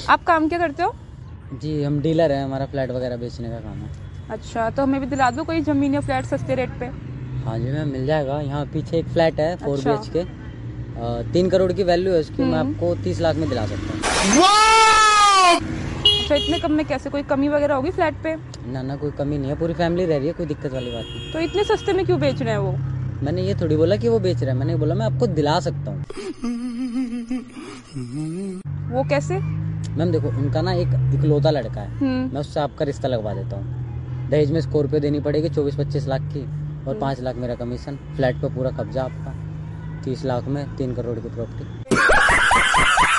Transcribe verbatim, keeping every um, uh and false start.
आप काम क्या करते हो? जी हम डीलर हैं, हमारा फ्लैट वगैरह बेचने का काम है। अच्छा, तो हमें भी दिला दो कोई ज़मीन या फ्लैट सस्ते रेट पे। हाँ जी मैम, मिल जाएगा। यहाँ पीछे एक फ्लैट है फोर बी अच्छा। एच के, तीन करोड़ की वैल्यू है उसकी। मैं हम्म। आपको तीस लाख में दिला सकता हूँ। अच्छा, इतने कम में कैसे? कोई कमी वगैरह होगी फ्लैट पे? ना ना, कोई कमी नहीं है, पूरी फैमिली रह रही है, कोई दिक्कत वाली बात नहीं। तो इतने सस्ते में क्यों बेच रहे हैं वो? मैंने ये थोड़ी बोला कि वो बेच रहा है, मैंने बोला मैं आपको दिला सकता हूँ। वो कैसे? मैम देखो, उनका ना एक इकलौता लड़का है, हम्म। मैं उससे आपका रिश्ता लगवा देता हूँ। दहेज में स्कॉर्पियो देनी पड़ेगी चौबीस पच्चीस लाख की, और पाँच लाख मेरा कमीशन। फ्लैट पे पूरा कब्जा आपका, तीस लाख में तीन करोड़ की प्रॉपर्टी।